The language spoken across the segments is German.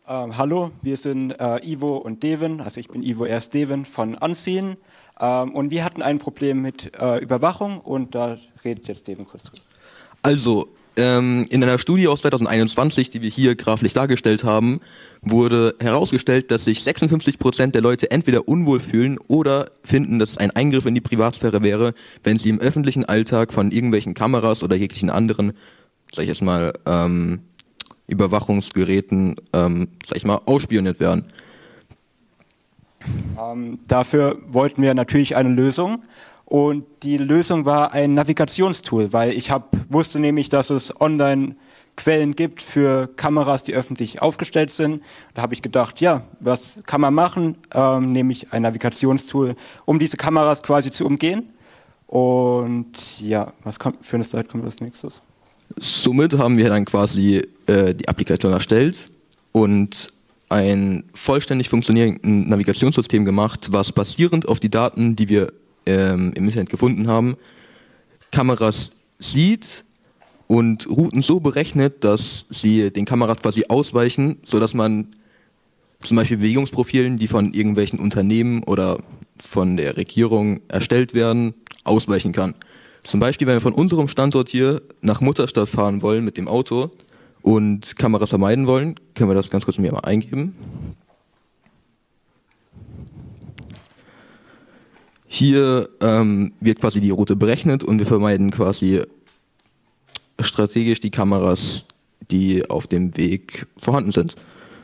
Hallo, wir sind Ivo und Devin, also ich bin Ivo, er ist Devin von Unseen und wir hatten ein Problem mit Überwachung und da redet jetzt Devin kurz drüber. Also, in einer Studie aus 2021, die wir hier grafisch dargestellt haben, wurde herausgestellt, dass sich 56% der Leute entweder unwohl fühlen oder finden, dass es ein Eingriff in die Privatsphäre wäre, wenn sie im öffentlichen Alltag von irgendwelchen Kameras oder jeglichen anderen, sag ich jetzt mal, Überwachungsgeräten, ausspioniert werden. Dafür wollten wir natürlich eine Lösung und die Lösung war ein Navigationstool, weil ich wusste nämlich, dass es online Quellen gibt für Kameras, die öffentlich aufgestellt sind. Da habe ich gedacht, ja, was kann man machen? Nämlich ein Navigationstool, um diese Kameras quasi zu umgehen. Und ja, was kommt für eine Slide kommt als nächstes? Somit haben wir dann quasi die Applikation erstellt und ein vollständig funktionierendes Navigationssystem gemacht, was basierend auf die Daten, die wir im Internet gefunden haben, Kameras sieht und Routen so berechnet, dass sie den Kameras quasi ausweichen, sodass man zum Beispiel Bewegungsprofilen, die von irgendwelchen Unternehmen oder von der Regierung erstellt werden, ausweichen kann. Zum Beispiel, wenn wir von unserem Standort hier nach Mutterstadt fahren wollen mit dem Auto und Kameras vermeiden wollen, können wir das ganz kurz mir mal eingeben. Hier wird quasi die Route berechnet und wir vermeiden quasi strategisch die Kameras, die auf dem Weg vorhanden sind.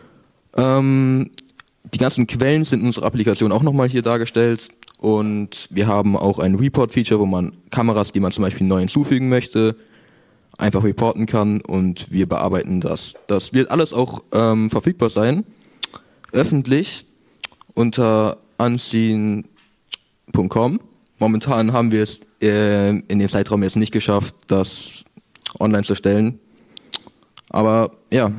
Die ganzen Quellen sind in unserer Applikation auch nochmal hier dargestellt und wir haben auch ein Report-Feature, wo man Kameras, die man zum Beispiel neu hinzufügen möchte, einfach reporten kann und wir bearbeiten das. Das wird alles auch verfügbar sein, öffentlich unter unseen.com. Momentan haben wir es in dem Zeitraum jetzt nicht geschafft, das online zu stellen. Aber ja.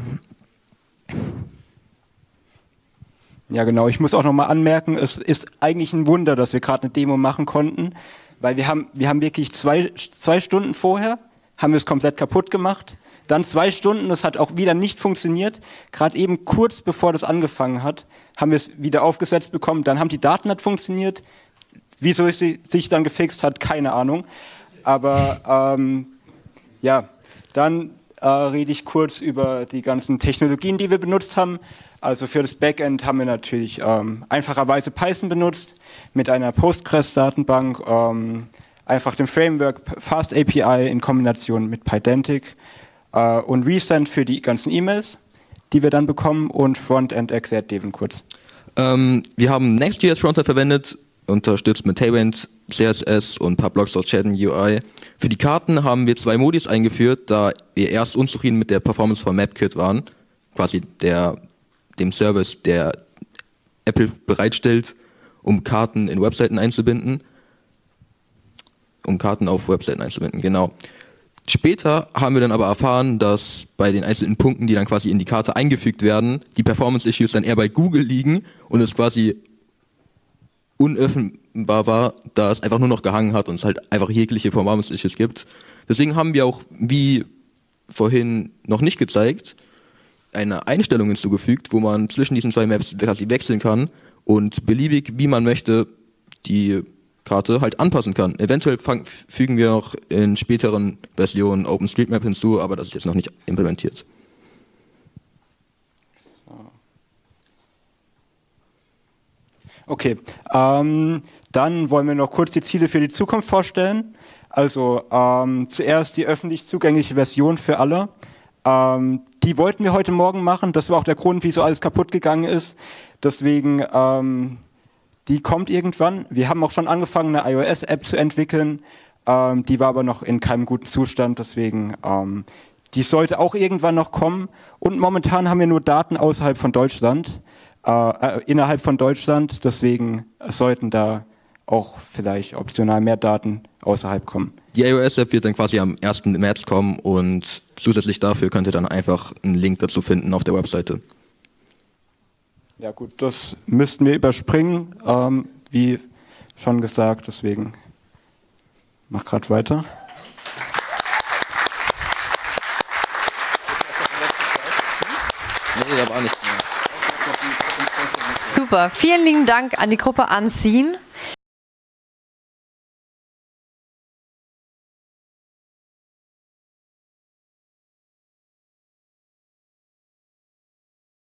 Ja genau, ich muss auch nochmal anmerken, es ist eigentlich ein Wunder, dass wir gerade eine Demo machen konnten, weil wir haben wirklich zwei Stunden vorher, haben wir es komplett kaputt gemacht, dann 2 Stunden, das hat auch wieder nicht funktioniert, gerade eben kurz bevor das angefangen hat, haben wir es wieder aufgesetzt bekommen, dann haben die Daten nicht funktioniert, wieso es sich dann gefixt hat, keine Ahnung, aber ja, dann rede ich kurz über die ganzen Technologien, die wir benutzt haben. Also für das Backend haben wir natürlich einfacherweise Python benutzt mit einer Postgres-Datenbank, einfach dem Framework Fast API in Kombination mit Pydantic und Resend für die ganzen E-Mails, die wir dann bekommen und Frontend erklärt Devin kurz. Wir haben Next.js Frontend verwendet, unterstützt mit Tailwind, CSS und ein paar Blocks aus Chat und UI. Für die Karten haben wir 2 Modis eingeführt, da wir erst unzufrieden mit der Performance von MapKit waren, quasi dem Service, der Apple bereitstellt, um Karten in Webseiten einzubinden. Um Karten auf Webseiten einzubinden, genau. Später haben wir dann aber erfahren, dass bei den einzelnen Punkten, die dann quasi in die Karte eingefügt werden, die Performance-Issues dann eher bei Google liegen und es quasi unöffnbar war, da es einfach nur noch gehangen hat und es halt einfach jegliche Performance-Issues gibt. Deswegen haben wir auch, wie vorhin noch nicht gezeigt, eine Einstellung hinzugefügt, wo man zwischen diesen 2 Maps quasi wechseln kann und beliebig, wie man möchte, die Karte halt anpassen kann. Eventuell fügen wir auch in späteren Versionen OpenStreetMap hinzu, aber das ist jetzt noch nicht implementiert. Okay, dann wollen wir noch kurz die Ziele für die Zukunft vorstellen. Also zuerst die öffentlich zugängliche Version für alle. Die wollten wir heute Morgen machen. Das war auch der Grund, wieso alles kaputt gegangen ist. Deswegen, die kommt irgendwann. Wir haben auch schon angefangen, eine iOS-App zu entwickeln. Die war aber noch in keinem guten Zustand. Deswegen, die sollte auch irgendwann noch kommen. Und momentan haben wir nur Daten außerhalb von Deutschland. Innerhalb von Deutschland, deswegen sollten da auch vielleicht optional mehr Daten außerhalb kommen. Die iOS-App wird dann quasi am 1. März kommen und zusätzlich dafür könnt ihr dann einfach einen Link dazu finden auf der Webseite. Ja gut, das müssten wir überspringen, wie schon gesagt, deswegen mach grad weiter. Nee, da war nichts mehr. Super. Vielen lieben Dank an die Gruppe Unseen.